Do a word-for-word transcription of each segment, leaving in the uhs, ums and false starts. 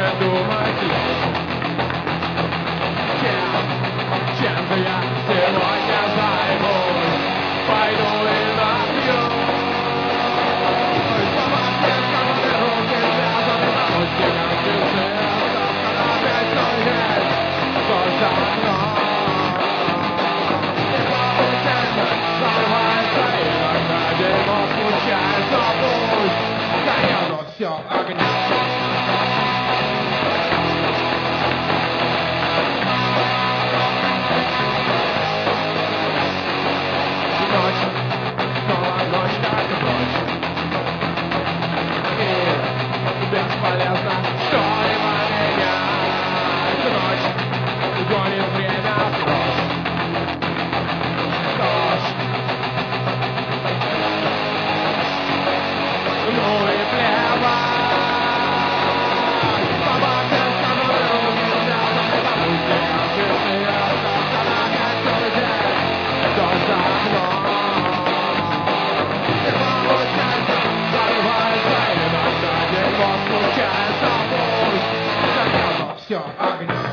может думать лишь, чем, чем же я сегодня займусь. Пойду и напьюсь. Сама скажут, и руки связаны, на пути как часы. Завтра опять снует вдоль за окном. И получается, взрывается иногда дерьмо случается. Пусть горело все огнем. Ночь, снова ночь, так и ночь. И бесполезно что-либо менять. Ночь гонит время прочь. Дождь. Ну и плевать. Собаки с тобой руки связаны, побудьте часы, остался на опять целый день. Дождь за окном. И получается, зарывается иногда дерьмо случается. Пусть горело все огнем.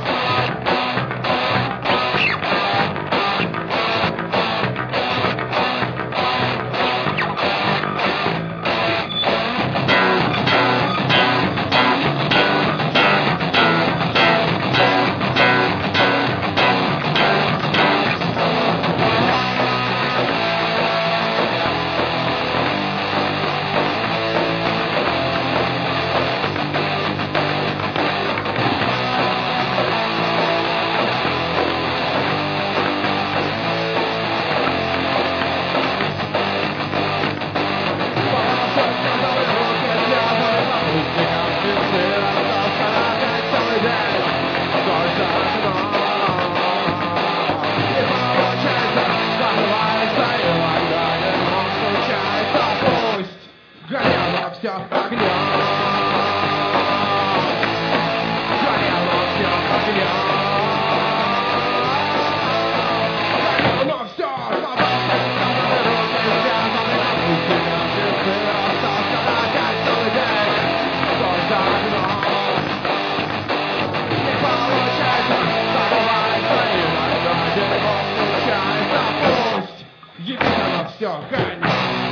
Горело все огнем. Горело все огнем. Горело все, собаки, руки связаны, пусть тебя часы, остался опять целый день. Дождь за окном. Не получается, забывается иногда дерьмо случается. Пусть гибель все гонит.